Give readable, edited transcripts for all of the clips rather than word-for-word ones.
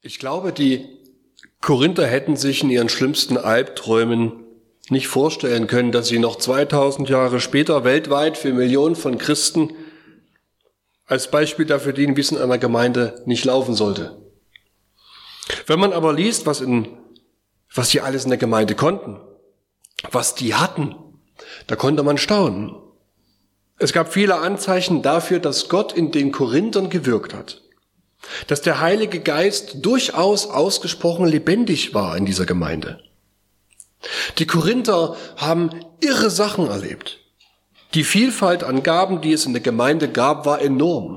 Ich glaube, die Korinther hätten sich in ihren schlimmsten Albträumen nicht vorstellen können, dass sie noch 2000 Jahre später weltweit für Millionen von Christen als Beispiel dafür dienen, wie es in einer Gemeinde nicht laufen sollte. Wenn man aber liest, was sie alles in der Gemeinde konnten, was die hatten, da konnte man staunen. Es gab viele Anzeichen dafür, dass Gott in den Korinthern gewirkt hat. Dass der Heilige Geist durchaus ausgesprochen lebendig war in dieser Gemeinde. Die Korinther haben irre Sachen erlebt. Die Vielfalt an Gaben, die es in der Gemeinde gab, war enorm.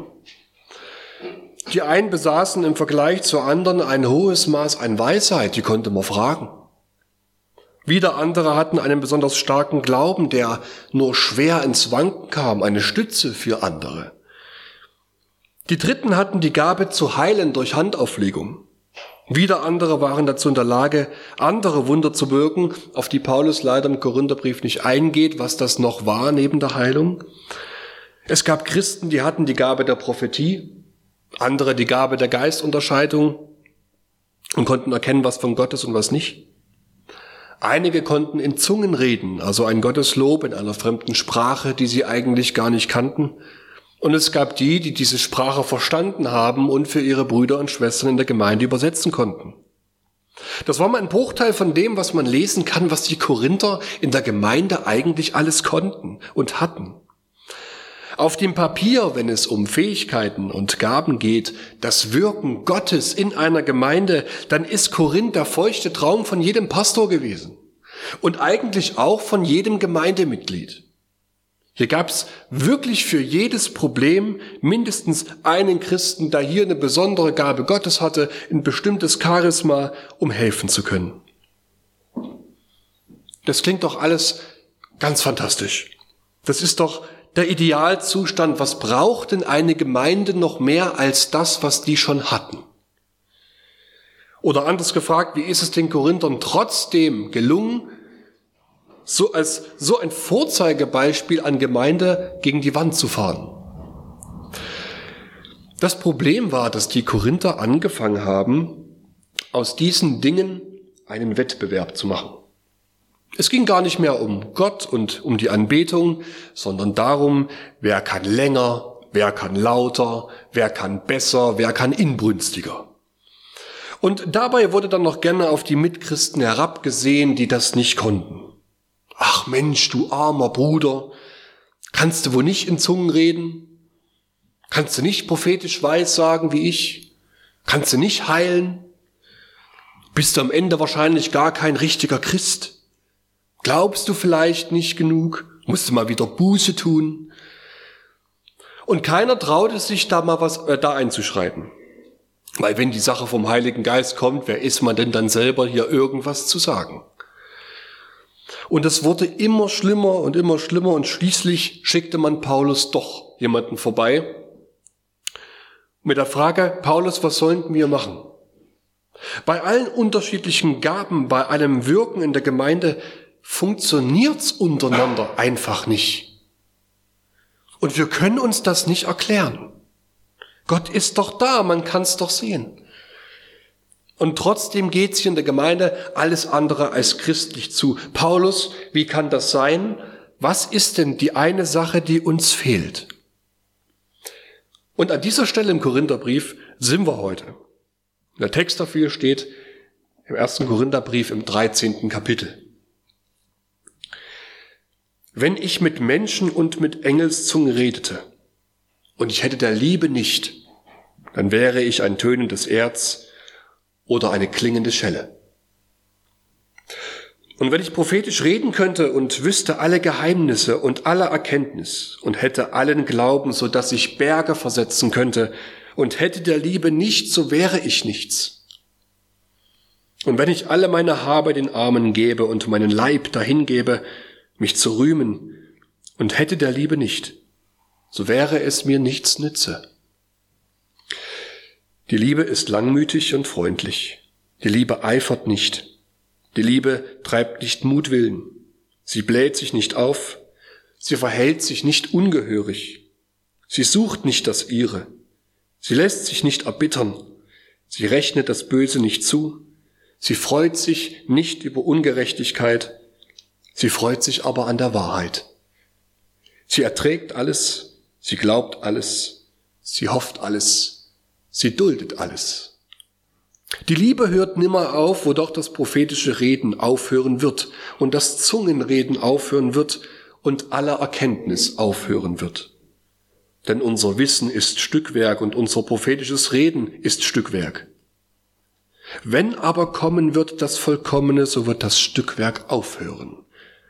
Die einen besaßen im Vergleich zu anderen ein hohes Maß an Weisheit, die konnte man fragen. Wieder andere hatten einen besonders starken Glauben, der nur schwer ins Wanken kam, eine Stütze für andere. Die Dritten hatten die Gabe zu heilen durch Handauflegung. Wieder andere waren dazu in der Lage, andere Wunder zu wirken, auf die Paulus leider im Korintherbrief nicht eingeht, was das noch war neben der Heilung. Es gab Christen, die hatten die Gabe der Prophetie, andere die Gabe der Geistunterscheidung und konnten erkennen, was von Gott ist und was nicht. Einige konnten in Zungen reden, also ein Gotteslob in einer fremden Sprache, die sie eigentlich gar nicht kannten. Und es gab die diese Sprache verstanden haben und für ihre Brüder und Schwestern in der Gemeinde übersetzen konnten. Das war mal ein Bruchteil von dem, was man lesen kann, was die Korinther in der Gemeinde eigentlich alles konnten und hatten. Auf dem Papier, wenn es um Fähigkeiten und Gaben geht, das Wirken Gottes in einer Gemeinde, dann ist Korinth der feuchte Traum von jedem Pastor gewesen und eigentlich auch von jedem Gemeindemitglied. Hier gab es wirklich für jedes Problem mindestens einen Christen, der hier eine besondere Gabe Gottes hatte, ein bestimmtes Charisma, um helfen zu können. Das klingt doch alles ganz fantastisch. Das ist doch der Idealzustand. Was braucht denn eine Gemeinde noch mehr als das, was die schon hatten? Oder anders gefragt, wie ist es den Korinthern trotzdem gelungen, so ein Vorzeigebeispiel an Gemeinde gegen die Wand zu fahren? Das Problem war, dass die Korinther angefangen haben, aus diesen Dingen einen Wettbewerb zu machen. Es ging gar nicht mehr um Gott und um die Anbetung, sondern darum, wer kann länger, wer kann lauter, wer kann besser, wer kann inbrünstiger. Und dabei wurde dann noch gerne auf die Mitchristen herabgesehen, die das nicht konnten. Ach Mensch, du armer Bruder, kannst du wohl nicht in Zungen reden? Kannst du nicht prophetisch weissagen wie ich? Kannst du nicht heilen? Bist du am Ende wahrscheinlich gar kein richtiger Christ? Glaubst du vielleicht nicht genug? Musst du mal wieder Buße tun? Und keiner traute sich da mal was da einzuschreiten. Weil wenn die Sache vom Heiligen Geist kommt, wer ist man denn dann selber, hier irgendwas zu sagen? Und es wurde immer schlimmer und schließlich schickte man Paulus doch jemanden vorbei mit der Frage: Paulus, was sollen wir machen? Bei allen unterschiedlichen Gaben, bei allem Wirken in der Gemeinde funktioniert's untereinander einfach nicht. Und wir können uns das nicht erklären. Gott ist doch da, man kann's doch sehen. Und trotzdem geht's hier in der Gemeinde alles andere als christlich zu. Paulus, wie kann das sein? Was ist denn die eine Sache, die uns fehlt? Und an dieser Stelle im Korintherbrief sind wir heute. Der Text dafür steht im 1. Korintherbrief im 13. Kapitel. Wenn ich mit Menschen und mit Engelszungen redete und ich hätte der Liebe nicht, dann wäre ich ein tönendes Erz oder eine klingende Schelle. Und wenn ich prophetisch reden könnte und wüsste alle Geheimnisse und alle Erkenntnis und hätte allen Glauben, so dass ich Berge versetzen könnte und hätte der Liebe nicht, so wäre ich nichts. Und wenn ich alle meine Habe den Armen gebe und meinen Leib dahingebe, mich zu rühmen, und hätte der Liebe nicht, so wäre es mir nichts nütze. Die Liebe ist langmütig und freundlich. Die Liebe eifert nicht. Die Liebe treibt nicht Mutwillen. Sie bläht sich nicht auf. Sie verhält sich nicht ungehörig. Sie sucht nicht das Ihre. Sie lässt sich nicht erbittern. Sie rechnet das Böse nicht zu. Sie freut sich nicht über Ungerechtigkeit. Sie freut sich aber an der Wahrheit. Sie erträgt alles. Sie glaubt alles. Sie hofft alles. Sie duldet alles. Die Liebe hört nimmer auf, wo doch das prophetische Reden aufhören wird und das Zungenreden aufhören wird und aller Erkenntnis aufhören wird. Denn unser Wissen ist Stückwerk und unser prophetisches Reden ist Stückwerk. Wenn aber kommen wird das Vollkommene, so wird das Stückwerk aufhören.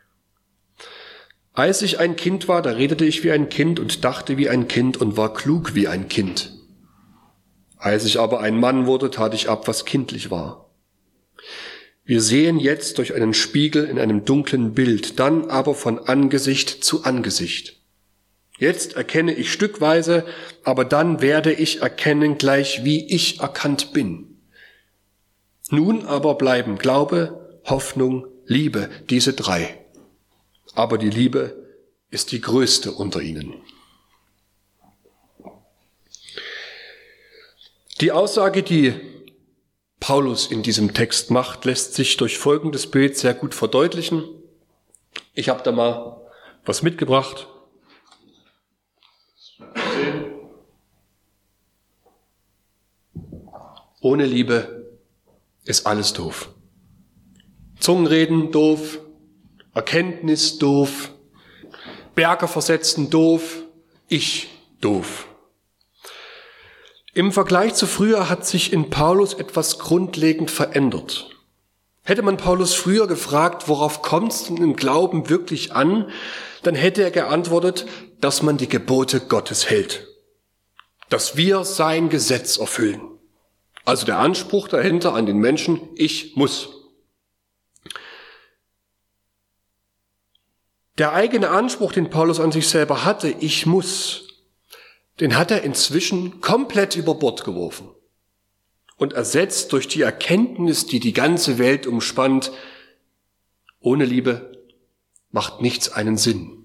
Als ich ein Kind war, da redete ich wie ein Kind und dachte wie ein Kind und war klug wie ein Kind. Als ich aber ein Mann wurde, tat ich ab, was kindlich war. Wir sehen jetzt durch einen Spiegel in einem dunklen Bild, dann aber von Angesicht zu Angesicht. Jetzt erkenne ich stückweise, aber dann werde ich erkennen, gleich wie ich erkannt bin. Nun aber bleiben Glaube, Hoffnung, Liebe, diese drei. Aber die Liebe ist die größte unter ihnen. Die Aussage, die Paulus in diesem Text macht, lässt sich durch folgendes Bild sehr gut verdeutlichen. Ich habe da mal was mitgebracht. Ohne Liebe ist alles doof. Zungenreden doof, Erkenntnis doof, Berge versetzen doof, ich doof. Im Vergleich zu früher hat sich in Paulus etwas grundlegend verändert. Hätte man Paulus früher gefragt, worauf kommt es denn im Glauben wirklich an, dann hätte er geantwortet, dass man die Gebote Gottes hält, dass wir sein Gesetz erfüllen. Also der Anspruch dahinter an den Menschen, ich muss. Der eigene Anspruch, den Paulus an sich selber hatte, ich muss, den hat er inzwischen komplett über Bord geworfen und ersetzt durch die Erkenntnis, die die ganze Welt umspannt, ohne Liebe macht nichts einen Sinn.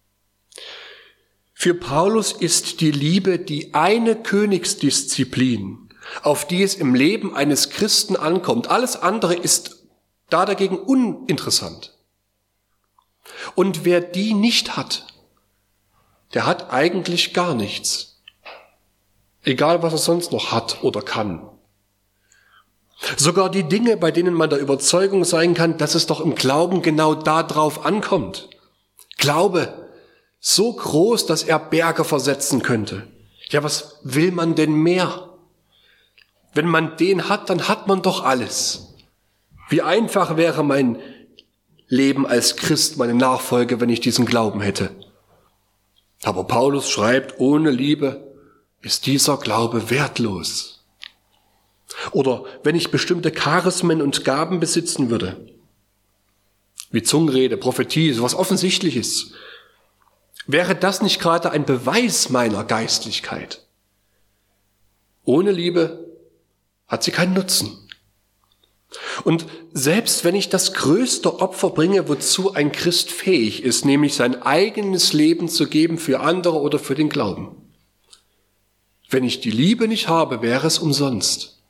Für Paulus ist die Liebe die eine Königsdisziplin, auf die es im Leben eines Christen ankommt. Alles andere ist da dagegen uninteressant. Und wer die nicht hat, der hat eigentlich gar nichts. Egal, was er sonst noch hat oder kann. Sogar die Dinge, bei denen man der Überzeugung sein kann, dass es doch im Glauben genau darauf ankommt. Glaube, so groß, dass er Berge versetzen könnte. Ja, was will man denn mehr? Wenn man den hat, dann hat man doch alles. Wie einfach wäre mein Leben als Christ, meine Nachfolge, wenn ich diesen Glauben hätte. Aber Paulus schreibt, ohne Liebe ist dieser Glaube wertlos. Oder wenn ich bestimmte Charismen und Gaben besitzen würde, wie Zungenrede, Prophetie, sowas Offensichtliches, wäre das nicht gerade ein Beweis meiner Geistlichkeit? Ohne Liebe hat sie keinen Nutzen. Und selbst wenn ich das größte Opfer bringe, wozu ein Christ fähig ist, nämlich sein eigenes Leben zu geben für andere oder für den Glauben, wenn ich die Liebe nicht habe, wäre es umsonst.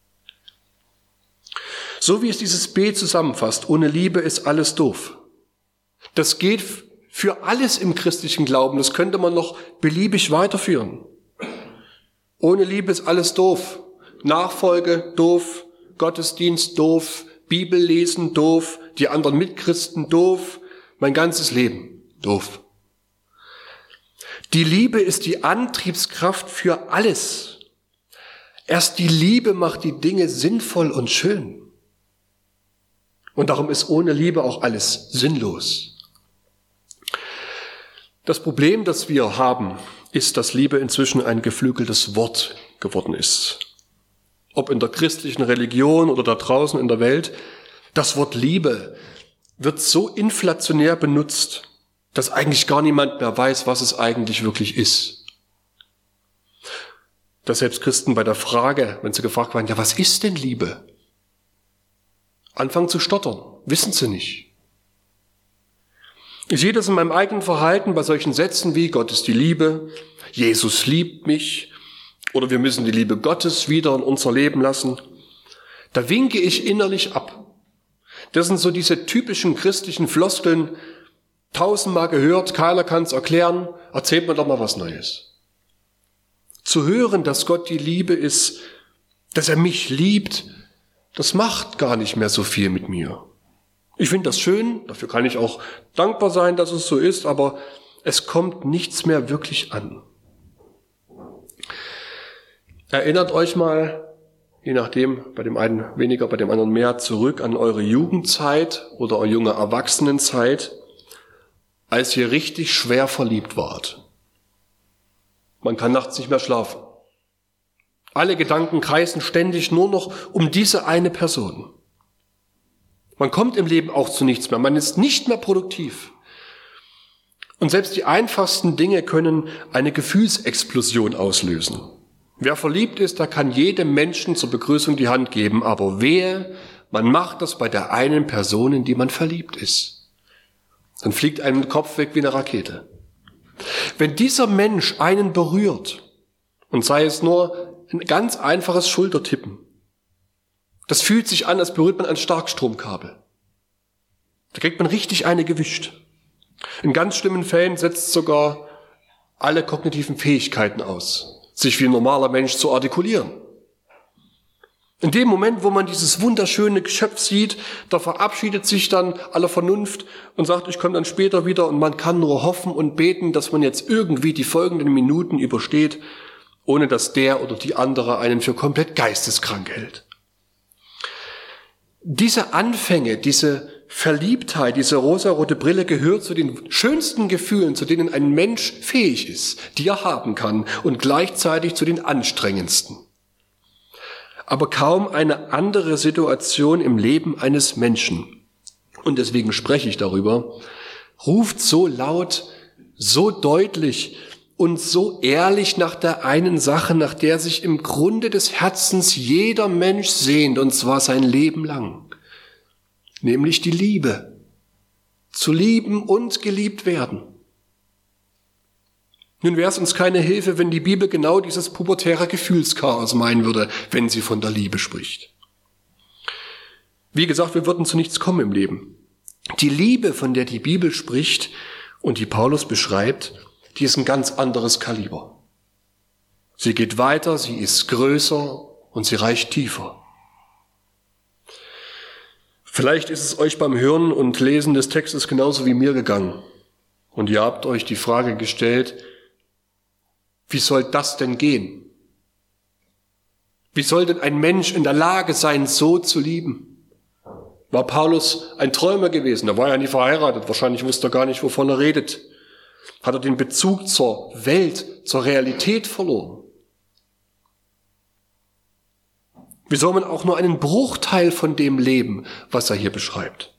So wie es dieses Bild zusammenfasst, ohne Liebe ist alles doof. Das geht für alles im christlichen Glauben, das könnte man noch beliebig weiterführen. Ohne Liebe ist alles doof. Nachfolge doof, Gottesdienst doof, Bibel lesen doof, die anderen Mitchristen doof, mein ganzes Leben doof. Die Liebe ist die Antriebskraft für alles. Erst die Liebe macht die Dinge sinnvoll und schön. Und darum ist ohne Liebe auch alles sinnlos. Das Problem, das wir haben, ist, dass Liebe inzwischen ein geflügeltes Wort geworden ist. Ob in der christlichen Religion oder da draußen in der Welt, das Wort Liebe wird so inflationär benutzt, dass eigentlich gar niemand mehr weiß, was es eigentlich wirklich ist. Dass selbst Christen bei der Frage, wenn sie gefragt werden, ja, was ist denn Liebe? Anfangen zu stottern, wissen sie nicht. Ich sehe das in meinem eigenen Verhalten bei solchen Sätzen wie Gott ist die Liebe, Jesus liebt mich, Oder wir müssen die Liebe Gottes wieder in unser Leben lassen. Da winke ich innerlich ab. Das sind so diese typischen christlichen Floskeln, 1000-mal gehört, keiner kann es erklären, erzählt mir doch mal was Neues. Zu hören, dass Gott die Liebe ist, dass er mich liebt, das macht gar nicht mehr so viel mit mir. Ich finde das schön, dafür kann ich auch dankbar sein, dass es so ist, aber es kommt nichts mehr wirklich an. Erinnert euch mal, je nachdem, bei dem einen weniger, bei dem anderen mehr, zurück an eure Jugendzeit oder eure junge Erwachsenenzeit, als ihr richtig schwer verliebt wart. Man kann nachts nicht mehr schlafen. Alle Gedanken kreisen ständig nur noch um diese eine Person. Man kommt im Leben auch zu nichts mehr. Man ist nicht mehr produktiv. Und selbst die einfachsten Dinge können eine Gefühlsexplosion auslösen. Wer verliebt ist, der kann jedem Menschen zur Begrüßung die Hand geben. Aber man macht das bei der einen Person, in die man verliebt ist. Dann fliegt einem der Kopf weg wie eine Rakete. Wenn dieser Mensch einen berührt, und sei es nur ein ganz einfaches Schultertippen, das fühlt sich an, als berührt man ein Starkstromkabel. Da kriegt man richtig eine gewischt. In ganz schlimmen Fällen setzt sogar alle kognitiven Fähigkeiten aus, sich wie ein normaler Mensch zu artikulieren. In dem Moment, wo man dieses wunderschöne Geschöpf sieht, da verabschiedet sich dann alle Vernunft und sagt, ich komme dann später wieder, und man kann nur hoffen und beten, dass man jetzt irgendwie die folgenden Minuten übersteht, ohne dass der oder die andere einen für komplett geisteskrank hält. Diese Anfänge, diese Verliebtheit, diese rosarote Brille gehört zu den schönsten Gefühlen, zu denen ein Mensch fähig ist, die er haben kann, und gleichzeitig zu den anstrengendsten. Aber kaum eine andere Situation im Leben eines Menschen, und deswegen spreche ich darüber, ruft so laut, so deutlich und so ehrlich nach der einen Sache, nach der sich im Grunde des Herzens jeder Mensch sehnt, und zwar sein Leben lang, nämlich die Liebe, zu lieben und geliebt werden. Nun wäre es uns keine Hilfe, wenn die Bibel genau dieses pubertäre Gefühlschaos meinen würde, wenn sie von der Liebe spricht. Wie gesagt, wir würden zu nichts kommen im Leben. Die Liebe, von der die Bibel spricht und die Paulus beschreibt, die ist ein ganz anderes Kaliber. Sie geht weiter, sie ist größer und sie reicht tiefer. Vielleicht ist es euch beim Hören und Lesen des Textes genauso wie mir gegangen. Und ihr habt euch die Frage gestellt, wie soll das denn gehen? Wie soll denn ein Mensch in der Lage sein, so zu lieben? War Paulus ein Träumer gewesen? Er war ja nie verheiratet. Wahrscheinlich wusste er gar nicht, wovon er redet. Hat er den Bezug zur Welt, zur Realität verloren? Wie soll man auch nur einen Bruchteil von dem leben, was er hier beschreibt?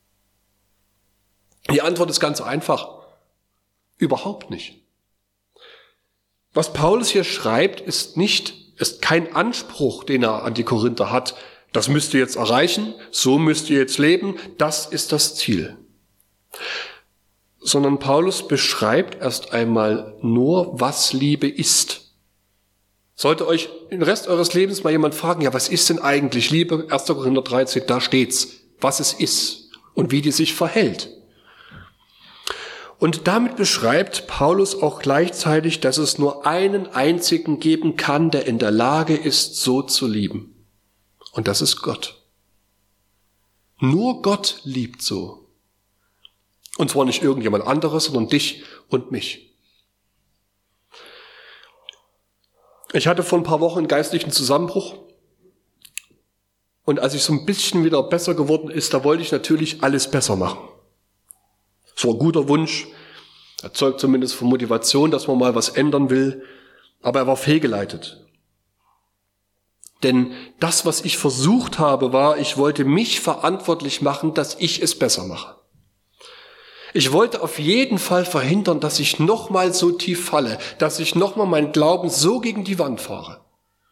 Die Antwort ist ganz einfach. Überhaupt nicht. Was Paulus hier schreibt, ist kein Anspruch, den er an die Korinther hat. Das müsst ihr jetzt erreichen, so müsst ihr jetzt leben, das ist das Ziel. Sondern Paulus beschreibt erst einmal nur, was Liebe ist. Sollte euch den Rest eures Lebens mal jemand fragen, ja, was ist denn eigentlich Liebe? 1. Korinther 13, da steht's, was es ist und wie die sich verhält. Und damit beschreibt Paulus auch gleichzeitig, dass es nur einen einzigen geben kann, der in der Lage ist, so zu lieben. Und das ist Gott. Nur Gott liebt so. Und zwar nicht irgendjemand anderes, sondern dich und mich. Ich hatte vor ein paar Wochen einen geistlichen Zusammenbruch. Und als ich so ein bisschen wieder besser geworden ist, da wollte ich natürlich alles besser machen. So ein guter Wunsch, erzeugt zumindest von Motivation, dass man mal was ändern will, aber er war fehlgeleitet. Denn das, was ich versucht habe, war, ich wollte mich verantwortlich machen, dass ich es besser mache. Ich wollte auf jeden Fall verhindern, dass ich nochmal so tief falle, dass ich nochmal meinen Glauben so gegen die Wand fahre.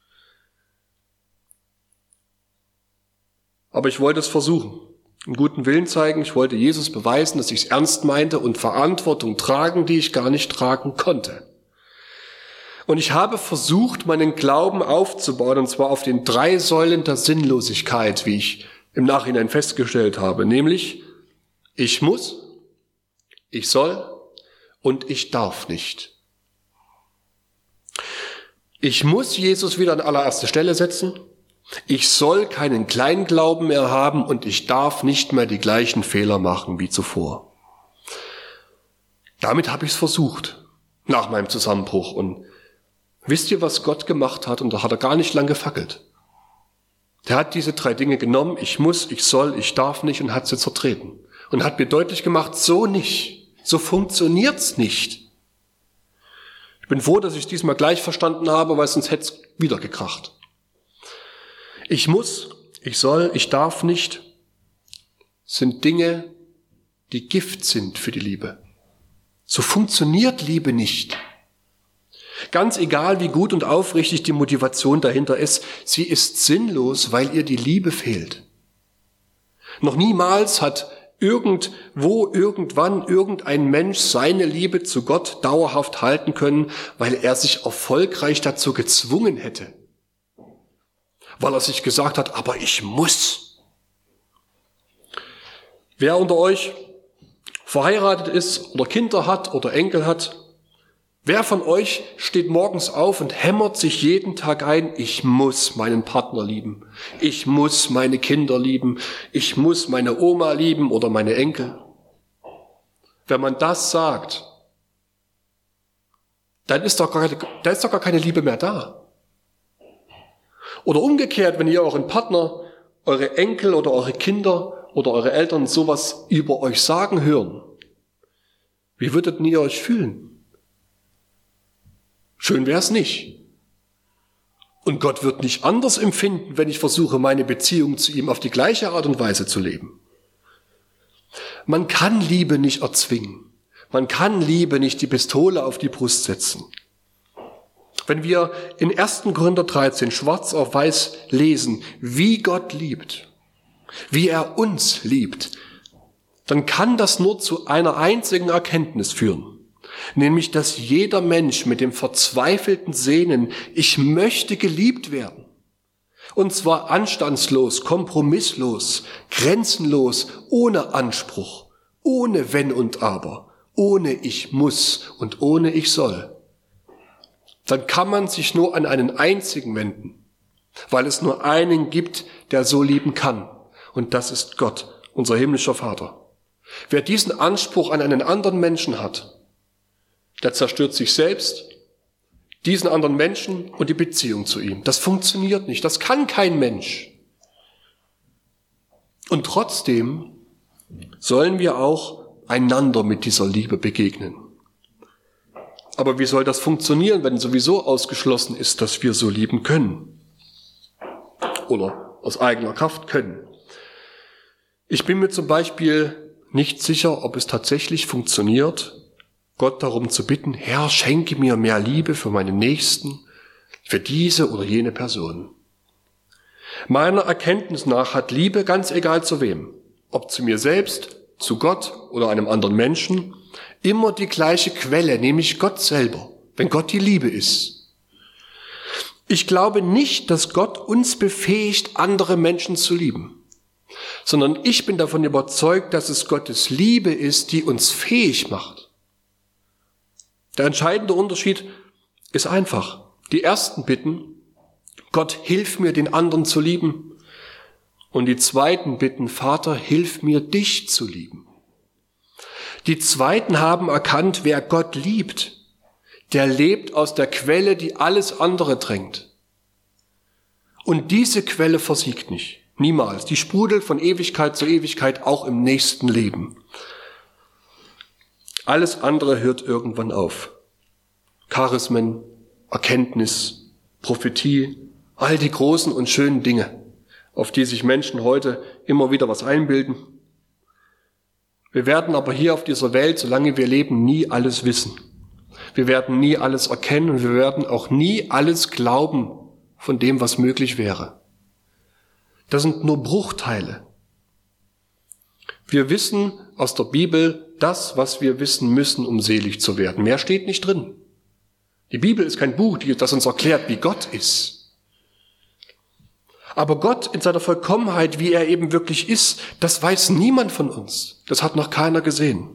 Aber ich wollte es versuchen. Einen guten Willen zeigen, ich wollte Jesus beweisen, dass ich es ernst meinte und Verantwortung tragen, die ich gar nicht tragen konnte. Und ich habe versucht, meinen Glauben aufzubauen, und zwar auf den 3 Säulen der Sinnlosigkeit, wie ich im Nachhinein festgestellt habe, nämlich ich muss, ich soll und ich darf nicht. Ich muss Jesus wieder an allererste Stelle setzen, ich soll keinen Kleinglauben mehr haben und ich darf nicht mehr die gleichen Fehler machen wie zuvor. Damit habe ich es versucht, nach meinem Zusammenbruch. Und wisst ihr, was Gott gemacht hat? Und da hat er gar nicht lang gefackelt. Der hat diese 3 Dinge genommen, ich muss, ich soll, ich darf nicht, und hat sie zertreten. Und hat mir deutlich gemacht, so nicht, so funktioniert's nicht. Ich bin froh, dass ich es diesmal gleich verstanden habe, weil sonst hätte es wieder gekracht. Ich muss, ich soll, ich darf nicht, sind Dinge, die Gift sind für die Liebe. So funktioniert Liebe nicht. Ganz egal, wie gut und aufrichtig die Motivation dahinter ist, sie ist sinnlos, weil ihr die Liebe fehlt. Noch niemals hat irgendwo, irgendwann irgendein Mensch seine Liebe zu Gott dauerhaft halten können, weil er sich erfolgreich dazu gezwungen hätte. Weil er sich gesagt hat, aber ich muss. Wer unter euch verheiratet ist oder Kinder hat oder Enkel hat, wer von euch steht morgens auf und hämmert sich jeden Tag ein, ich muss meinen Partner lieben, ich muss meine Kinder lieben, ich muss meine Oma lieben oder meine Enkel? Wenn man das sagt, dann ist doch gar keine Liebe mehr da. Oder umgekehrt, wenn ihr euren Partner, eure Enkel oder eure Kinder oder eure Eltern sowas über euch sagen hören, wie würdet ihr euch fühlen? Schön wär's nicht. Und Gott wird nicht anders empfinden, wenn ich versuche, meine Beziehung zu ihm auf die gleiche Art und Weise zu leben. Man kann Liebe nicht erzwingen. Man kann Liebe nicht die Pistole auf die Brust setzen. Wenn wir in 1. Korinther 13 schwarz auf weiß lesen, wie Gott liebt, wie er uns liebt, dann kann das nur zu einer einzigen Erkenntnis führen. Nämlich, dass jeder Mensch mit dem verzweifelten Sehnen, ich möchte geliebt werden. Und zwar anstandslos, kompromisslos, grenzenlos, ohne Anspruch, ohne Wenn und Aber, ohne ich muss und ohne ich soll. Dann kann man sich nur an einen einzigen wenden, weil es nur einen gibt, der so lieben kann. Und das ist Gott, unser himmlischer Vater. Wer diesen Anspruch an einen anderen Menschen hat, der zerstört sich selbst, diesen anderen Menschen und die Beziehung zu ihm. Das funktioniert nicht, das kann kein Mensch. Und trotzdem sollen wir auch einander mit dieser Liebe begegnen. Aber wie soll das funktionieren, wenn sowieso ausgeschlossen ist, dass wir so lieben können? Oder aus eigener Kraft können? Ich bin mir zum Beispiel nicht sicher, ob es tatsächlich funktioniert, Gott darum zu bitten, Herr, schenke mir mehr Liebe für meinen Nächsten, für diese oder jene Person. Meiner Erkenntnis nach hat Liebe, ganz egal zu wem, ob zu mir selbst, zu Gott oder einem anderen Menschen, immer die gleiche Quelle, nämlich Gott selber, wenn Gott die Liebe ist. Ich glaube nicht, dass Gott uns befähigt, andere Menschen zu lieben, sondern ich bin davon überzeugt, dass es Gottes Liebe ist, die uns fähig macht. Der entscheidende Unterschied ist einfach. Die ersten bitten, Gott, hilf mir, den anderen zu lieben. Und die zweiten bitten, Vater, hilf mir, dich zu lieben. Die zweiten haben erkannt, wer Gott liebt, der lebt aus der Quelle, die alles andere drängt. Und diese Quelle versiegt nicht, niemals. Die sprudelt von Ewigkeit zu Ewigkeit, auch im nächsten Leben. Alles andere hört irgendwann auf. Charismen, Erkenntnis, Prophetie, all die großen und schönen Dinge, auf die sich Menschen heute immer wieder was einbilden. Wir werden aber hier auf dieser Welt, solange wir leben, nie alles wissen. Wir werden nie alles erkennen und wir werden auch nie alles glauben von dem, was möglich wäre. Das sind nur Bruchteile. Wir wissen aus der Bibel das, was wir wissen müssen, um selig zu werden. Mehr steht nicht drin. Die Bibel ist kein Buch, das uns erklärt, wie Gott ist. Aber Gott in seiner Vollkommenheit, wie er eben wirklich ist, das weiß niemand von uns. Das hat noch keiner gesehen.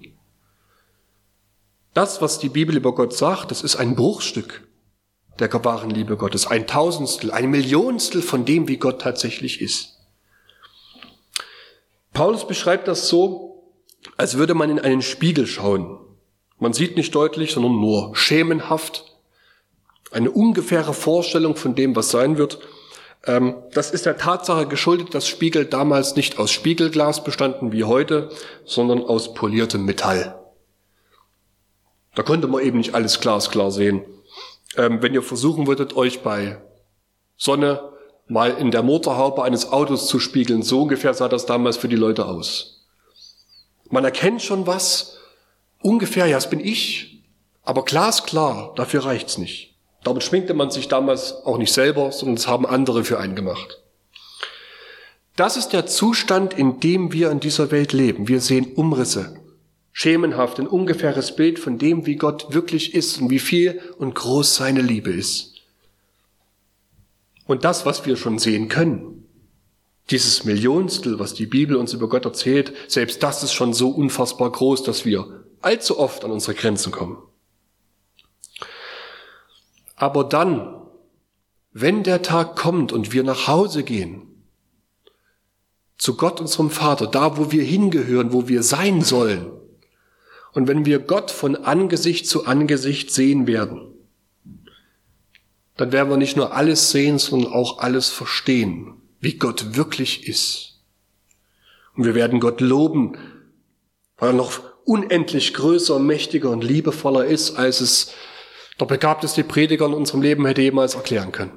Das, was die Bibel über Gott sagt, das ist ein Bruchstück der wahren Liebe Gottes. Ein Tausendstel, ein Millionstel von dem, wie Gott tatsächlich ist. Paulus beschreibt das so, als würde man in einen Spiegel schauen. Man sieht nicht deutlich, sondern nur schemenhaft. Eine ungefähre Vorstellung von dem, was sein wird. Das ist der Tatsache geschuldet, dass Spiegel damals nicht aus Spiegelglas bestanden wie heute, sondern aus poliertem Metall. Da konnte man eben nicht alles glasklar sehen. Wenn ihr versuchen würdet, euch bei Sonne mal in der Motorhaube eines Autos zu spiegeln, so ungefähr sah das damals für die Leute aus. Man erkennt schon was, ungefähr, ja, das bin ich, aber glasklar, dafür reicht's nicht. Damit schminkte man sich damals auch nicht selber, sondern es haben andere für einen gemacht. Das ist der Zustand, in dem wir in dieser Welt leben. Wir sehen Umrisse, schemenhaft, ein ungefähres Bild von dem, wie Gott wirklich ist und wie viel und groß seine Liebe ist. Und das, was wir schon sehen können, dieses Millionstel, was die Bibel uns über Gott erzählt, selbst das ist schon so unfassbar groß, dass wir allzu oft an unsere Grenzen kommen. Aber dann, wenn der Tag kommt und wir nach Hause gehen, zu Gott, unserem Vater, da, wo wir hingehören, wo wir sein sollen, und wenn wir Gott von Angesicht zu Angesicht sehen werden, dann werden wir nicht nur alles sehen, sondern auch alles verstehen, wie Gott wirklich ist. Und wir werden Gott loben, weil er noch unendlich größer, mächtiger und liebevoller ist, als es der begabteste Prediger in unserem Leben hätte jemals erklären können.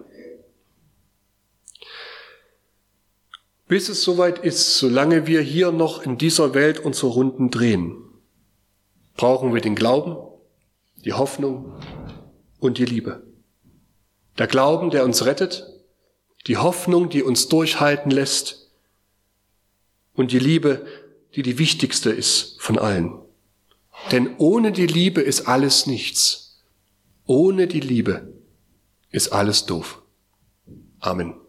Bis es soweit ist, solange wir hier noch in dieser Welt unsere Runden drehen, brauchen wir den Glauben, die Hoffnung und die Liebe. Der Glauben, der uns rettet, die Hoffnung, die uns durchhalten lässt und die Liebe, die die wichtigste ist von allen. Denn ohne die Liebe ist alles nichts. Ohne die Liebe ist alles doof. Amen.